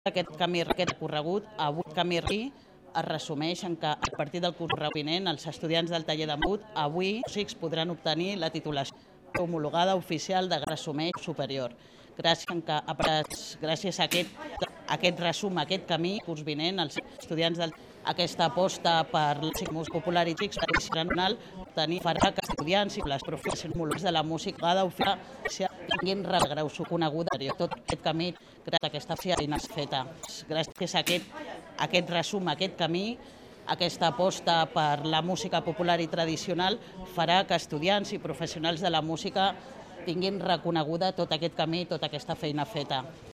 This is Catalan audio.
Aquest recorregut, avui camí es resumeix en que a partir del curs vinent els estudiants del taller de Mut avui podran obtenir la titulació homologada oficial de resumeix superior. Gràcies a aquest resum, aquest camí, curs vinent, els estudiants aquesta aposta per la música popular i tradicional farà que estudiants i les professionals de la música tinguin grau coneguda. Tot aquest camí, gràcies a aquesta feina feta. Gràcies a aquest resum, aquest camí, aquesta aposta per la música popular i tradicional farà que estudiants i professionals de la música tinguin reconeguda tot aquest camí, tota aquesta feina feta.